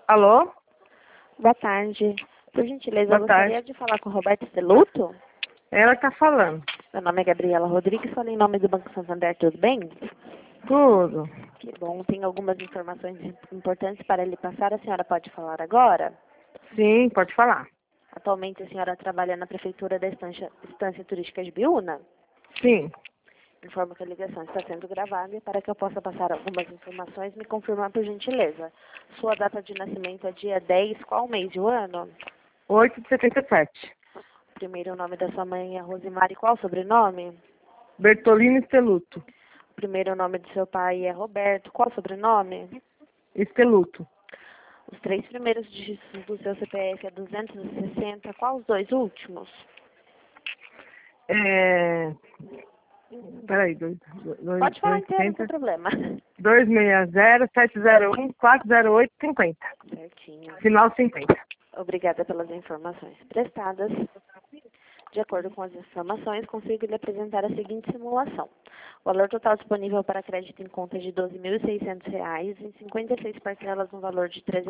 Alô? Boa tarde. Por gentileza, eu Boa gostaria tarde. de falar com o Roberto Celuto. Ela tá falando. Meu nome é Gabriela Rodrigues, falei em nome do Banco Santander, tudo bem? Tudo. Que bom, tem algumas informações importantes para lhe passar, a senhora pode falar agora? Sim, pode falar. Atualmente a senhora trabalha na Prefeitura da Estância Turística de Biúna? Sim. Informo que a ligação está sendo gravada e para que eu possa passar algumas informações, me confirmar por gentileza. Sua data de nascimento é dia 10, qual mês e o ano? 8 de 77. Primeiro nome da sua mãe é Rosimari, qual o sobrenome? Bertolino Esteluto. Primeiro nome do seu pai é Roberto. Qual o sobrenome? Esteluto. Os três primeiros dígitos do seu CPF é 260. Qual os dois últimos? Peraí, Pode falar inteiro, não tem 260, problema. 260, 701, 408, 50. Certinho. Final 50. Obrigada pelas informações prestadas. De acordo com as informações, consigo lhe apresentar a seguinte simulação. O valor total disponível para crédito em conta é de R$ 12.600, em 56 parcelas no valor de R$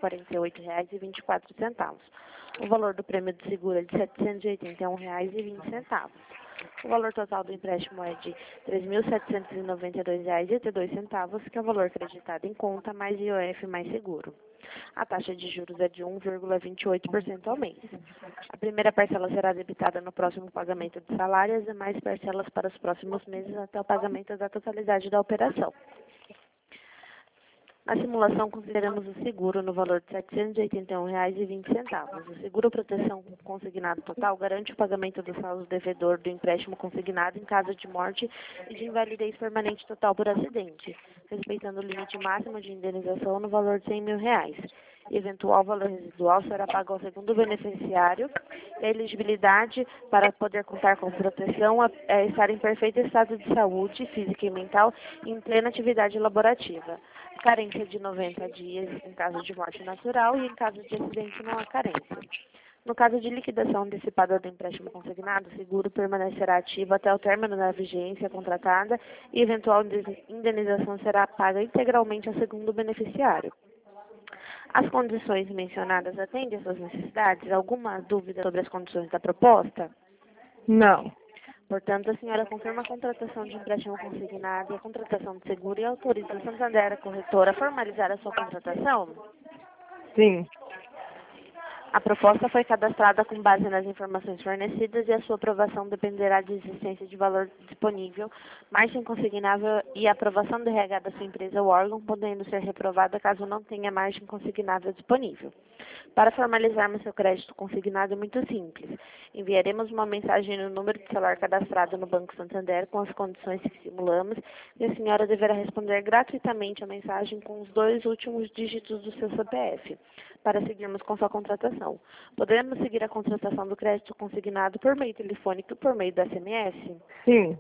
348,24. O valor do prêmio de seguro é de R$ 781,20. O valor total do empréstimo é de R$ 3.792,82, que é o valor acreditado em conta, mais IOF mais seguro. A taxa de juros é de 1,28% ao mês. A primeira parcela será debitada no próximo pagamento de salário e as demais parcelas para os próximos meses até o pagamento da totalidade da operação. Na simulação, consideramos o seguro no valor de R$ 781,20. O seguro proteção consignado total garante o pagamento do saldo devedor do empréstimo consignado em caso de morte e de invalidez permanente total por acidente, respeitando o limite máximo de indenização no valor de R$ 100 mil. Eventual valor residual será pago ao segundo beneficiário e a elegibilidade para poder contar com proteção é estar em perfeito estado de saúde física e mental e em plena atividade laborativa. Carência de 90 dias em caso de morte natural e em caso de acidente não há carência. No caso de liquidação antecipada do empréstimo consignado, o seguro permanecerá ativo até o término da vigência contratada e eventual indenização será paga integralmente ao segundo beneficiário. As condições mencionadas atendem às suas necessidades? Alguma dúvida sobre as condições da proposta? Não. Portanto, a senhora confirma a contratação de empréstimo consignado e a contratação de seguro e autoriza a Santander, a corretora, a formalizar a sua contratação? Sim. A proposta foi cadastrada com base nas informações fornecidas e a sua aprovação dependerá de existência de valor disponível, margem consignável e aprovação do RH da sua empresa ou órgão, podendo ser reprovada caso não tenha margem consignável disponível. Para formalizarmos seu crédito consignado é muito simples. Enviaremos uma mensagem no número de celular cadastrado no Banco Santander com as condições que simulamos e a senhora deverá responder gratuitamente a mensagem com os dois últimos dígitos do seu CPF, para seguirmos com sua contratação. Poderemos seguir a contratação do crédito consignado por meio telefônico e por meio da SMS? Sim.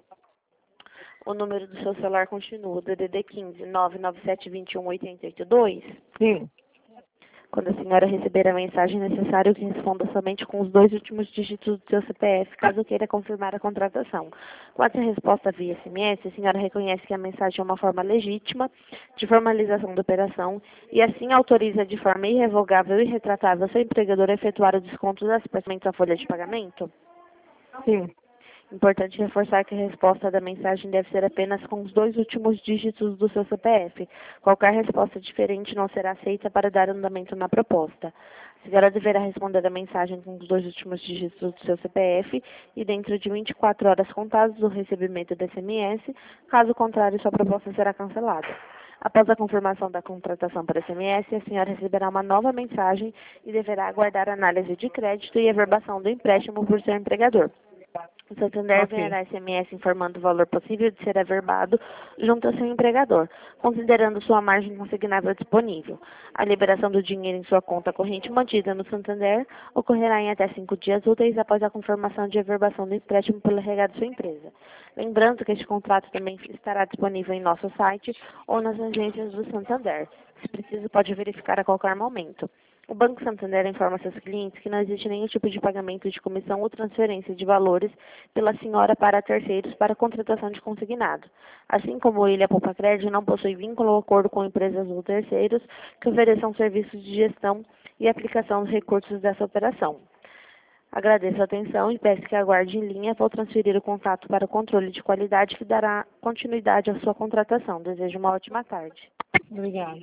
O número do seu celular continua, DDD 15 99721 882? Sim. Quando a senhora receber a mensagem, é necessário que responda somente com os dois últimos dígitos do seu CPF, caso queira confirmar a contratação. Com essa resposta via SMS, a senhora reconhece que a mensagem é uma forma legítima de formalização da operação e assim autoriza de forma irrevogável e retratável seu empregador a efetuar o desconto das parcelas da folha de pagamento? Sim. Importante reforçar que a resposta da mensagem deve ser apenas com os dois últimos dígitos do seu CPF. Qualquer resposta diferente não será aceita para dar andamento na proposta. A senhora deverá responder a mensagem com os dois últimos dígitos do seu CPF e dentro de 24 horas contadas do recebimento do SMS, caso contrário, sua proposta será cancelada. Após a confirmação da contratação por SMS, a senhora receberá uma nova mensagem e deverá aguardar a análise de crédito e averbação do empréstimo por seu empregador. O Santander enviará SMS informando o valor possível de ser averbado junto ao seu empregador, considerando sua margem consignável disponível. A liberação do dinheiro em sua conta corrente mantida no Santander ocorrerá em até 5 dias úteis após a confirmação de averbação do empréstimo pelo RH de sua empresa. Lembrando que este contrato também estará disponível em nosso site ou nas agências do Santander. Se preciso, pode verificar a qualquer momento. O Banco Santander informa seus clientes que não existe nenhum tipo de pagamento de comissão ou transferência de valores pela senhora para terceiros para contratação de consignado. Assim como ele, a Poupa-Crédito não possui vínculo ou acordo com empresas ou terceiros que ofereçam serviços de gestão e aplicação dos recursos dessa operação. Agradeço a atenção e peço que aguarde em linha. Vou transferir o contato para o controle de qualidade que dará continuidade à sua contratação. Desejo uma ótima tarde. Obrigada.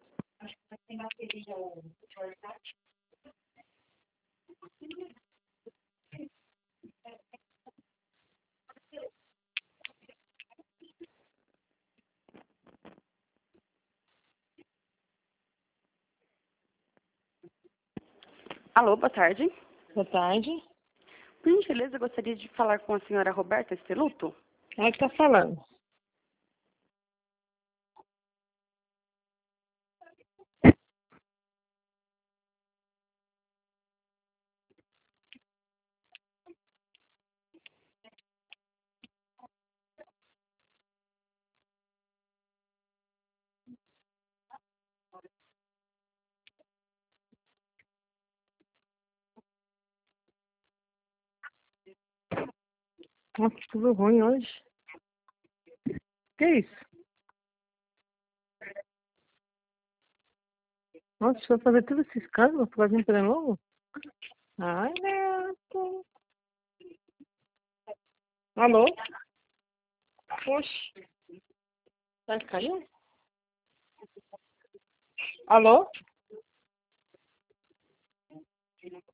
Alô, boa tarde. Boa tarde. Por gentileza, eu gostaria de falar com a senhora Roberta Esteluto. Ela que está falando. Nossa, tudo ruim hoje. Que isso? Nossa, deixa eu fazer tudo esse escândalo por causa de um trem novo? Ai, Neto. Alô? Oxe. Vai cair? Alô?